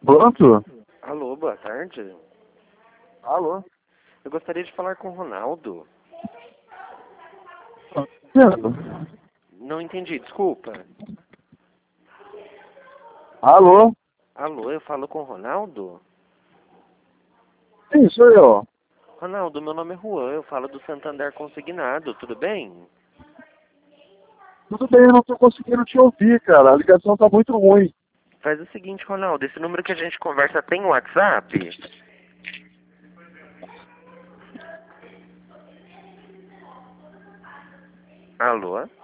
Pronto? Alô, boa tarde. Alô? Eu gostaria de falar com o Ronaldo. Entendo. Não entendi, desculpa. Alô? Alô, eu falo com o Ronaldo? Sim, sou eu. Ronaldo, meu nome é Juan, eu falo do Santander Consignado, tudo bem? Tudo bem, eu não tô conseguindo te ouvir, cara. A ligação tá muito ruim. Faz o seguinte, Ronaldo, esse número que a gente conversa tem WhatsApp? Alô?